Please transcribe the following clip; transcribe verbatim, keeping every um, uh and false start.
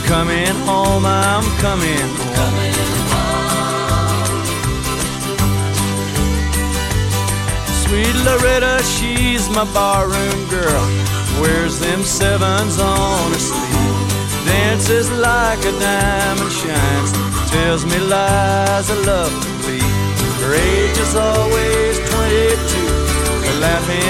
coming home, I'm coming home. Coming home. Sweet Loretta, she's my barroom girl, wears them sevens on her sleeve, dances like a diamond shines, tells me lies I love to believe. Her age is always twenty-two, her laughing